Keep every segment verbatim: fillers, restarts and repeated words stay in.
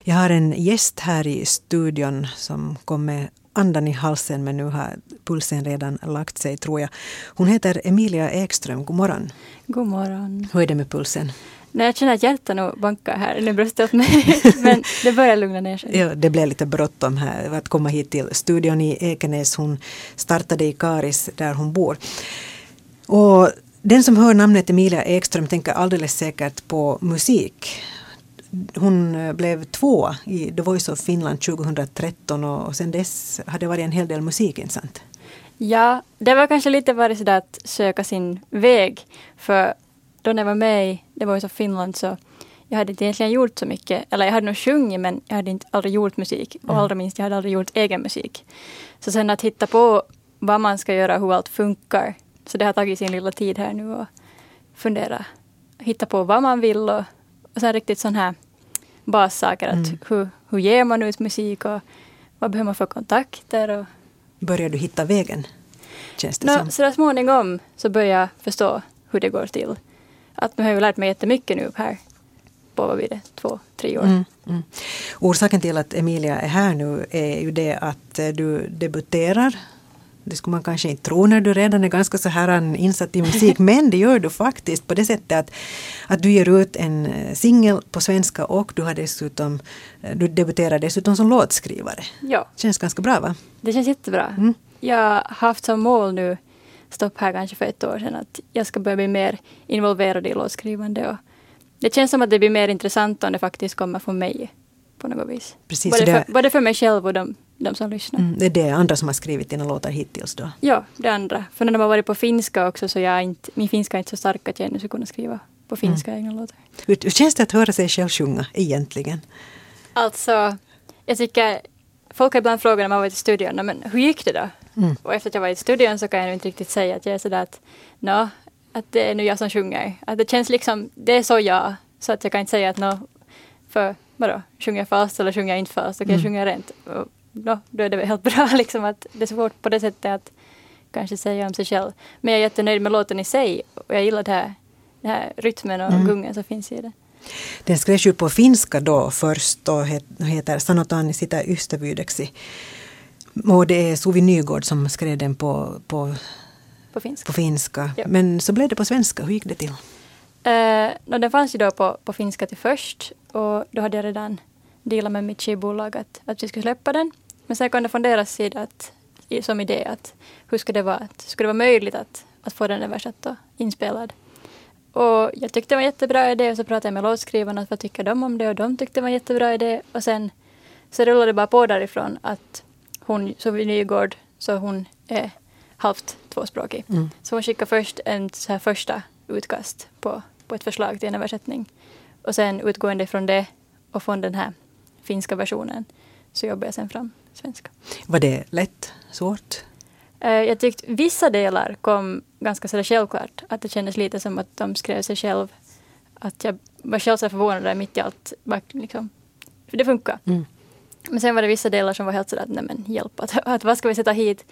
Jag har en gäst här i studion som kom med andan i halsen, men nu har pulsen redan lagt sig, tror jag. Hon heter Emilia Ekström. God morgon. God morgon. Hur är det med pulsen? Nej, jag känner att hjärtat nog bankar här. Nu bröstet åt mig. Men det börjar lugna ner sig. Ja, det blev lite bråttom här att komma hit till studion i Ekenäs. Hon startade i Karis där hon bor. Och den som hör namnet Emilia Ekström tänker alldeles säkert på musik. Hon blev två i The Voice of Finland tjugohundratretton och sen dess har det varit en hel del musik, inte sant? Ja, det var kanske lite varit sådär att söka sin väg. För då när jag var med i The Voice of Finland så jag hade inte egentligen gjort så mycket. Eller jag hade nog sjungit, men jag hade inte aldrig gjort musik. Och allra minst, jag hade aldrig gjort egen musik. Så sen att hitta på vad man ska göra, hur allt funkar. Så det har tagit sin lilla tid här nu och fundera. Hitta på vad man vill och, och sen riktigt sån här bassaker. Att Mm. hur, hur ger man ut musik och vad behöver man för kontakter. Och Börjar du hitta vägen? Känns det no, som? så där småningom så börjar jag förstå hur det går till. Att nu har jag lärt mig jättemycket nu här på vad blir det, två, tre år. Mm, mm. Orsaken till att Emilia är här nu är ju det att du debuterar. Det skulle man kanske inte tro när du redan är ganska så här insatt i musik. Men det gör du faktiskt på det sättet att, att du ger ut en singel på svenska och du har dessutom, du debuterar dessutom som låtskrivare. Ja. Känns ganska bra, va? Det känns jättebra. Mm. Jag har haft som mål nu, stopp här kanske för ett år sedan, att jag ska börja bli mer involverad i låtskrivande. Och det känns som att det blir mer intressant om det faktiskt kommer från mig på något vis. Precis, både, det, för, både för mig själv och de, de som lyssnar. mm, det är det andra som har skrivit dina låtar hittills då? Ja, det andra. För när de har varit på finska också så jag inte, min finska är inte så stark att jag ännu ska kunna skriva på finska mm. egna låtar. Hur, hur känns det att höra sig själv sjunga egentligen? Alltså, jag tycker, folk har ibland frågat när man var i studion, men hur gick det då? Mm. Och efter att jag var i studion så kan jag inte riktigt säga att jag är sådär att, no, att det är nu jag som sjunger. Att det känns liksom, det är så jag, så att jag kan inte säga att no, för vadå, sjunger jag fast eller sjunger jag inte fast, då kan mm. jag sjunga rent. Och, no, då är det väl helt bra liksom att det är svårt på det sättet att kanske säga om sig själv. Men jag är jättenöjd med låten i sig och jag gillar det här, den här rytmen och mm. gungen som finns i det. Den skrevs ju på finska då först och heter Sanotaan sitä ystävyydeksi. Och det är Suvi Nygård som skrev den på, på, på finska. På finska. Ja. Men så blev det på svenska. Hur gick det till? Uh, no, den fanns ju då på, på finska till först. Och då hade jag redan dealat med mitt skivbolag att, att vi skulle släppa den. Men sen kunde från deras sida att, som idé att hur skulle det vara, att, skulle det vara möjligt att, att få den översatt och inspelad. Och jag tyckte det var en jättebra idé och så pratade jag med låtskrivarna vad tycker de om det och de tyckte det var en jättebra idé. Och sen så rullade det bara på därifrån att hon, Suvi Nygård, så hon är halvt tvåspråkig. Mm. Så hon skickade först en så här första utkast på, på ett förslag till en översättning. Och sen utgående från det och från den här finska versionen så jobbade jag sen fram svenska. Var det lätt? Svårt? Uh, jag tyckte vissa delar kom ganska så självklart. Att det kändes lite som att de skrev sig själv. Att jag var själv så förvånad där mitt i allt. Liksom, för det funkar. Mm. Men sen var det vissa delar som var helt sådär att nej men hjälp, att, att vad ska vi sätta hit?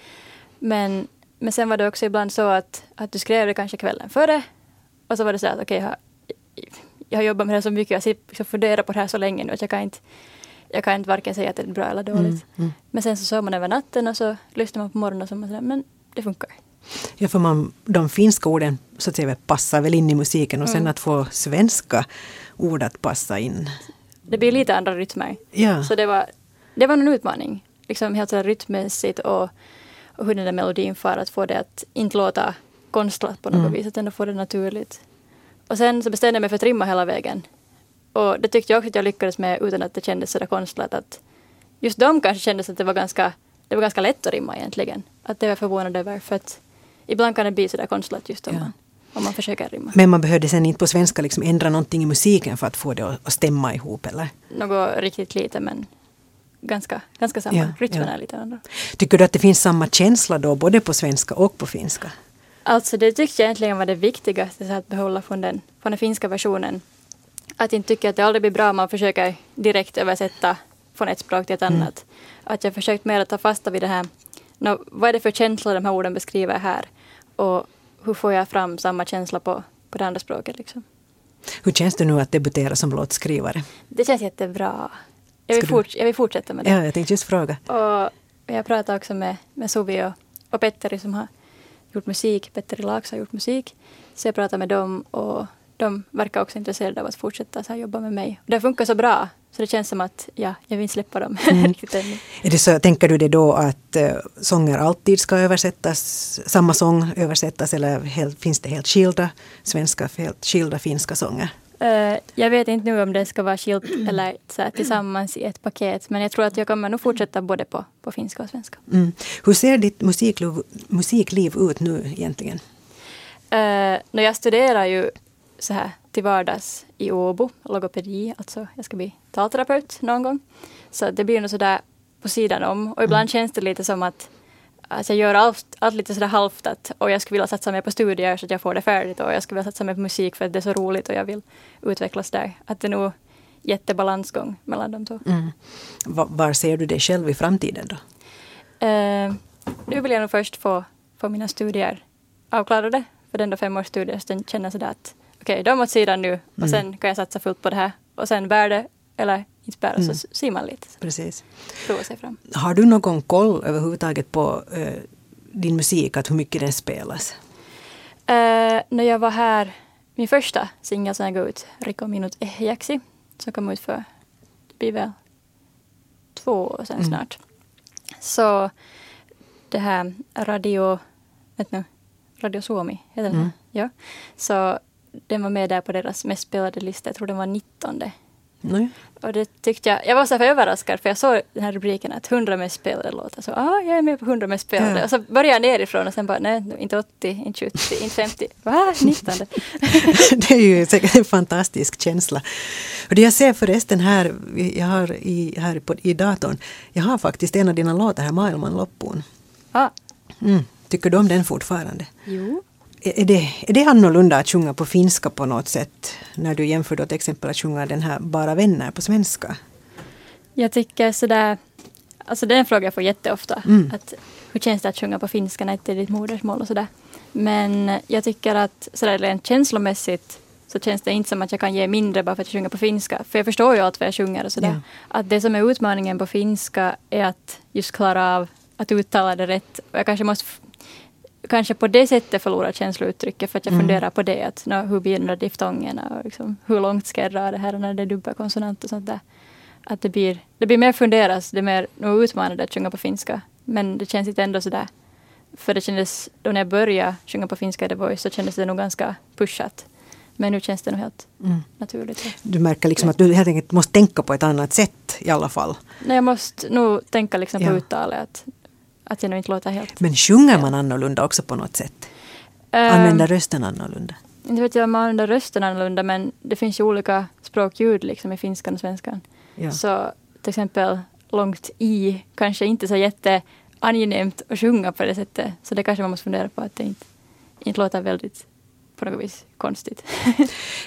Men, men sen var det också ibland så att, att du skrev det kanske kvällen före. Och så var det så att okej, okay, jag, jag har jobbat med det så mycket, jag sitter och funderar på det här så länge nu att jag kan inte, jag kan inte varken säga att det är bra eller dåligt. Mm, mm. Men sen så sov man över natten och så lyssnar man på morgonen och så man sådär, men det funkar. Ja, för man, de finska orden så att säga passar väl in i musiken och sen mm. att få svenska ord att passa in. Det blir lite andra rytmer. Ja. Så det var, det var en utmaning. Liksom helt så rytmässigt och, och hur den där melodin far att få det att inte låta konstlat på något mm. vis. Att ändå få det naturligt. Och sen så bestämde jag mig för att rimma hela vägen. Och det tyckte jag också att jag lyckades med utan att det kändes sådär konstlat. Att just de kanske kändes att det var ganska, det var ganska lätt att rimma egentligen. Att det var förvånande över. För att ibland kan det bli sådär konstlat just om, ja. man, om man försöker rimma. Men man behövde sen inte på svenska liksom ändra någonting i musiken för att få det att stämma ihop, eller? Något riktigt lite, men ganska, ganska samma. Ja, Rytmen ja. är lite andra. Tycker du att det finns samma känsla då, både på svenska och på finska? Alltså det tyckte jag egentligen var det viktigaste, så att behålla från den, från den finska versionen. Att inte tycka att det aldrig blir bra om man försöker direkt översätta från ett språk till ett annat. Mm. Att jag försökt mer att ta fasta vid det här. Nå, vad är det för känsla de här orden beskriver här? Och hur får jag fram samma känsla på, på det andra språket? Liksom? Hur känns det nu att debutera som låtskrivare? Det känns jättebra. Jag vill, Ska fort, jag vill fortsätta med det. Ja, jag tänkte just fråga. Och jag pratade också med, med Suvi och, och Petteri som har gjort musik. Petteri Laaks har gjort musik. Så jag pratade med dem och de verkar också intresserade av att fortsätta så här jobba med mig. Och det funkar så bra. Så det känns som att ja, jag vill släppa dem. Mm. Är det så, tänker du det då att uh, sånger alltid ska översättas, samma sång översättas eller helt, finns det helt skilda svenska, helt skilda finska sånger? Uh, jag vet inte nu om det ska vara skilt eller så här, tillsammans i ett paket. Men jag tror att jag kommer nog fortsätta både på, på finska och svenska. Mm. Hur ser ditt musikliv, musikliv ut nu egentligen? Uh, när jag studerar ju så här till vardags i Åbo, logopedi, alltså jag ska bli talterapeut någon gång. Så det blir nog sådär på sidan om. Och ibland mm. känns det lite som att alltså jag gör allt, allt lite sådär halvt att, och jag skulle vilja satsa mer på studier så att jag får det färdigt och jag skulle vilja satsa mer på musik för att det är så roligt och jag vill utvecklas där. Att det är nog jättebalansgång mellan de två. Mm. Var, var ser du dig själv i framtiden då? Uh, nu vill jag nog först få, få mina studier avklarade. För den då fem års studier så känner jag sådär att okej, okay, de åt sidan nu och mm. sen kan jag satsa fullt på det här. Och sen bär det eller inte bär mm. så ser man lite. Precis. Prova sig fram. Har du någon koll överhuvudtaget på uh, din musik, att hur mycket den spelas? Uh, när jag var här, min första singel som jag gav ut, Rikko minut ehjäksi, som kom ut för, det blir väl två år sedan mm. snart. Så det här radio, vet nu, Radio Suomi heter den. Mm. Ja. Så den var med där på deras mest spelade lista. Jag tror den var nittonde. Mm. Och det tyckte jag, jag var så för överraskad för jag såg den här rubriken att hundra mest spelade låtar. Så ah, jag är med på hundra mest spelade. Mm. Och så började jag nerifrån och sen bara nej, inte åttio, inte sjuttio, inte femtio. Va? nittonde. Det är ju säkert en fantastisk känsla. Och det jag ser förresten här, jag har i, här på, i datorn, jag har faktiskt en av dina låtar här, Maailman loppuun. Ah. Mm. Tycker du om den fortfarande? Jo. Är det, är det annorlunda att sjunga på finska på något sätt när du jämför då till exempel att sjunga den här Bara vänner på svenska? Jag tycker sådär, alltså det är en fråga jag får jätteofta. Mm. Att, hur känns det att sjunga på finska när det är ditt modersmål och sådär. Men jag tycker att sådär rent känslomässigt så känns det inte som att jag kan ge mindre bara för att jag sjunger på finska. För jag förstår ju allt vad jag sjunger och sådär. Ja. Att det som är utmaningen på finska är att just klara av att uttala det rätt. Och jag kanske måste kanske på det sättet förlora känslouttrycket för att jag mm. funderar på det. Att, no, hur blir de diftongerna och liksom, hur långt ska jag dra det här när det är dubbelkonsonant och sånt där. Att det blir, det blir mer funderas, det är mer nog utmanande att sjunga på finska. Men det känns inte ändå sådär. För det kändes, då när jag började sjunga på finska The Voice så kändes det nog ganska pushat. Men nu känns det nog helt mm. naturligt. Du märker liksom att du helt enkelt måste tänka på ett annat sätt i alla fall. Nej, jag måste nog tänka liksom på ja. uttalet att Att jag nog inte låter helt. Men sjunger man annorlunda också på något sätt? Um, använder rösten annorlunda? Inte vet jag om man använder rösten annorlunda, men det finns ju olika språkljud liksom i finskan och svenskan. Ja. Så till exempel långt i kanske inte så jätteangenämt att sjunga på det sättet. Så det kanske man måste fundera på att det inte, inte låter väldigt på något vis konstigt.